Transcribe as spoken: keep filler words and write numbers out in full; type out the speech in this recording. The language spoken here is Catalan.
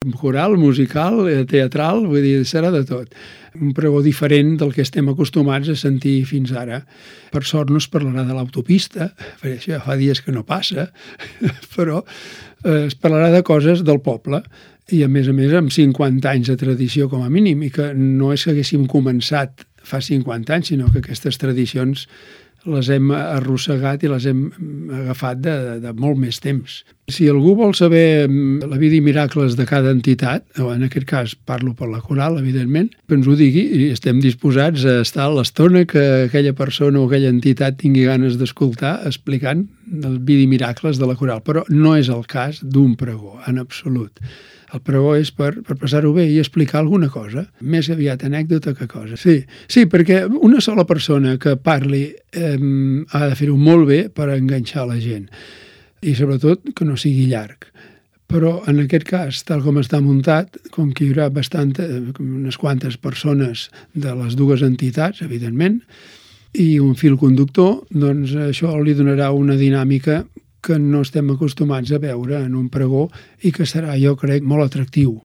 coral, musical, teatral, vull dir, serà de tot. Un pregó diferent del que estem acostumats a sentir fins ara. Per sort no es parlarà de l'autopista, perquè això ja fa dies que no passa, però es parlarà de coses del poble i, a més a més, amb cinquanta anys de tradició com a mínim, i que no és que haguéssim començat fa cinquanta anys, sinó que aquestes tradicions les hem arrossegat i les hem agafat de, de molt més temps. Si algú vol saber la vida i miracles de cada entitat, o en aquest cas parlo per la coral, evidentment, que ens ho digui i estem disposats a estar a l'estona que aquella persona o aquella entitat tingui ganes d'escoltar explicant el vida i miracles de la coral. Però no és el cas d'un pregó, en absolut. El pregó és per, per passar-ho bé i explicar alguna cosa, més aviat anècdota que cosa. Sí, sí, perquè una sola persona que parli eh, ha de fer-ho molt bé per enganxar la gent i sobretot que no sigui llarg. Però en aquest cas, tal com està muntat, com que hi haurà bastant, unes quantes persones de les dues entitats, evidentment, i un fil conductor, doncs això li donarà una dinàmica que no estem acostumats a veure en un pregó i que serà, jo crec, molt atractiu.